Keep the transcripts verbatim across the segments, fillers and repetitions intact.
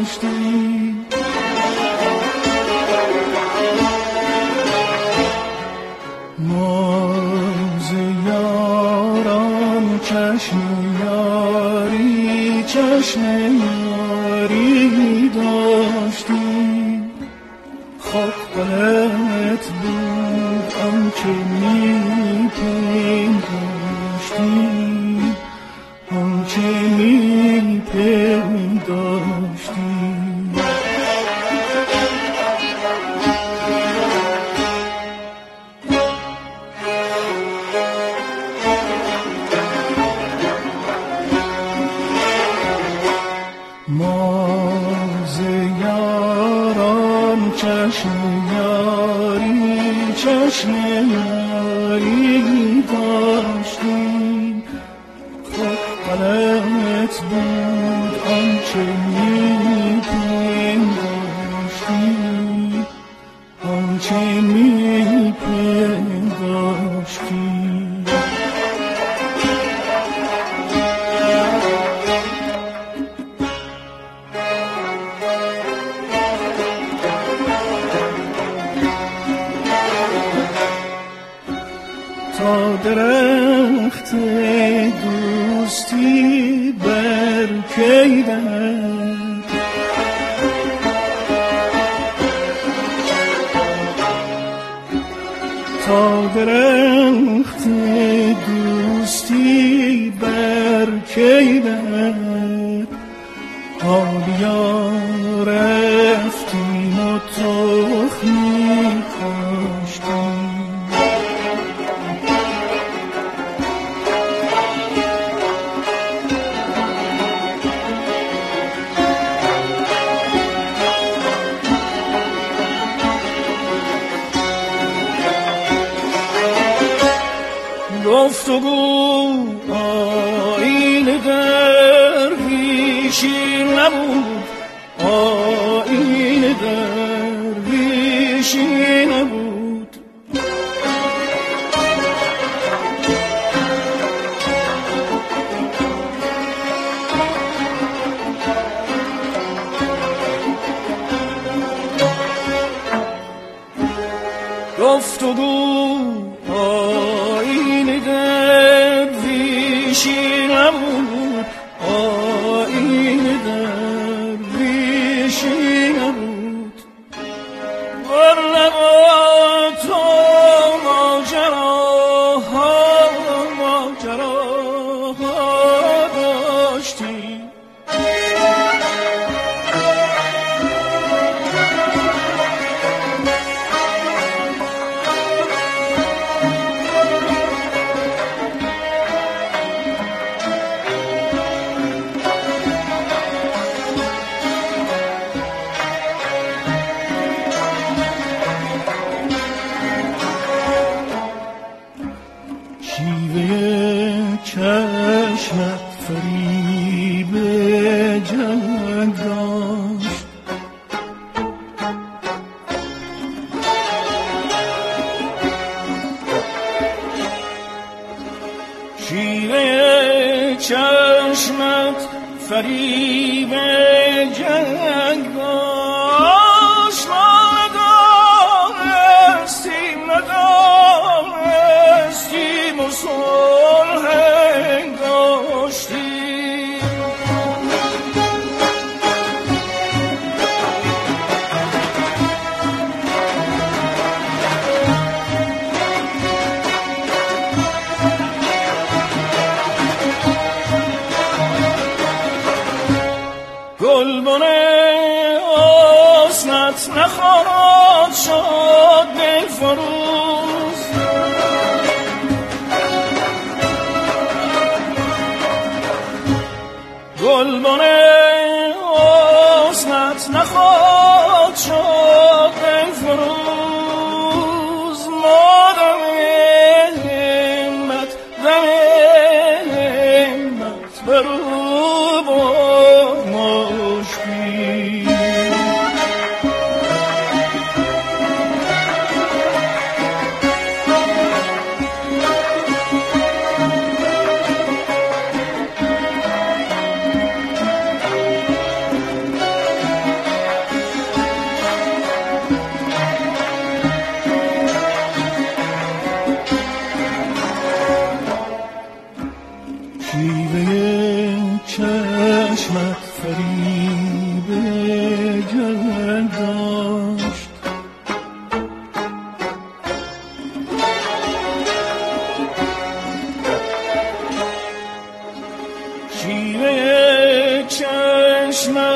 داشتی. ما ز یاران چشم یاری چشم یاری داشتی. خود غلط بود آنچه می پنداشتی، آنچه می پنداشتی. ما ز یاران چشم یاری چشم یاری داشتی. خود غلط بود آنچه می پنداشتی، آنچه می پنداشتی. تا درخت دوستی برکیدن، تا درخت دوستی برکیدن. حالیا رفتیم و تخمی کاشتیم. گفتگو آیین درویشی نبود، آیین درویشی نبود. گفتگو آیین درویشی نبود، آیین درویشی نبود. بر لبا تو ماجراها ماجراها داشتی. چشمت فریب جنگ داشت، شیوه چشمت فریب جنگ داشت. ما ندانستیم ندانستیم و صلح گلبن حسنت نخواهد شد دلفروز. گلبن حسنت نخواهد شد دلفروز. ما دم همت دم همت برو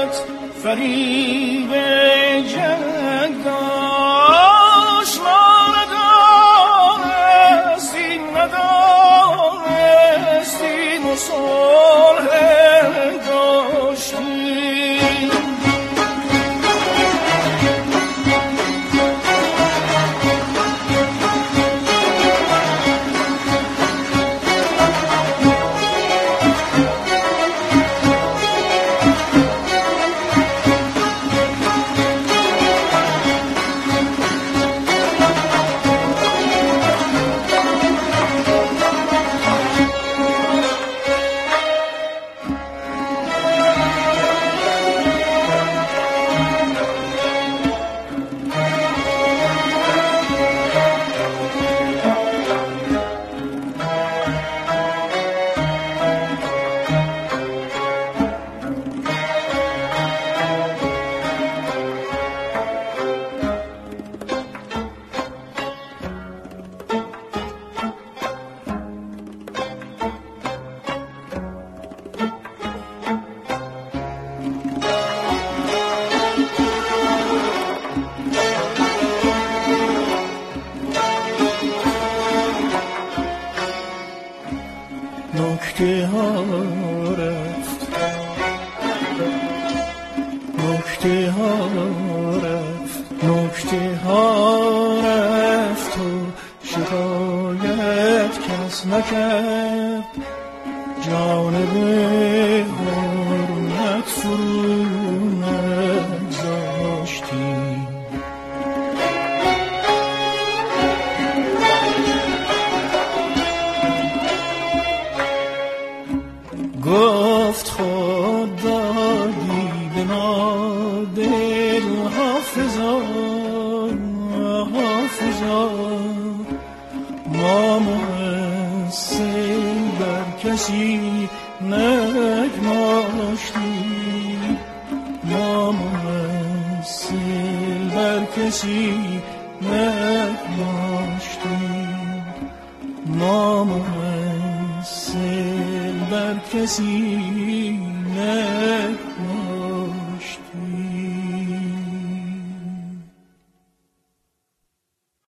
دلت فریب جنگ داشت، ما ندانستی ندانستیم و صلح داشتیم. نکته ها رفت نکته ها رفت نکته ها رفت و شکایت کس نکرد، جانب حرمت فرو نگذاشتیم. گفت خود دادی به ما دل حافظا حافظا، ما محسن بر کسی نگماشتیم، ما محسن بر کسی نگماشتیم، ما محسن بر کسی نگماشتیم.